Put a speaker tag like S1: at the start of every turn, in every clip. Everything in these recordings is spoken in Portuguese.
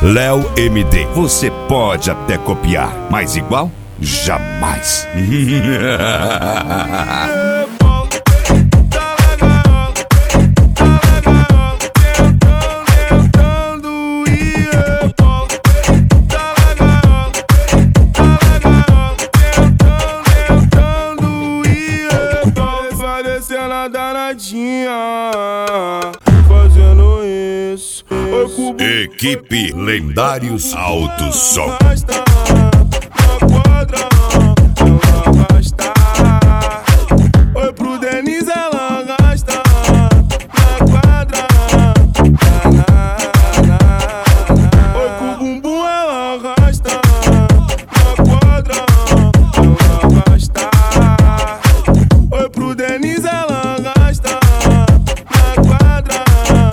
S1: Léo MD. Você pode até copiar, mas igual? Jamais.
S2: Parecendo danadinha, fazendo isso.
S1: Equipe Lendários Alto Som.
S2: Oi pro Denis, ela gasta na quadra. Oi pro bumbum, ela gasta na quadra. Ela gasta. Oi pro Denis, ela gasta na quadra.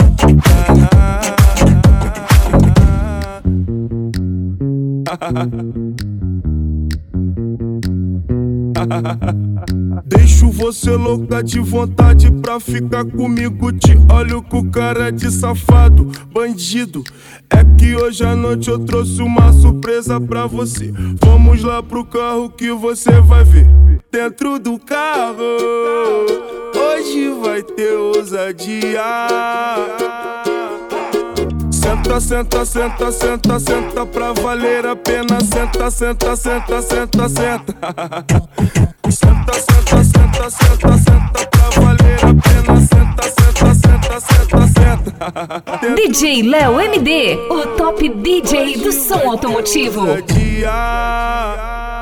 S2: Deixo você louca de vontade pra ficar comigo. Te olho com cara de safado, bandido. É que hoje à noite eu trouxe uma surpresa pra você. Vamos lá pro carro que você vai ver. Dentro do carro, hoje vai ter ousadia. Senta, senta, senta, senta, senta pra valer a pena. Senta, senta, senta, senta, senta. Senta, senta, senta, senta, senta pra valer a pena. Senta, senta, senta, senta, senta.
S3: DJ Léo MD, o top DJ do som automotivo.
S2: Ousadia.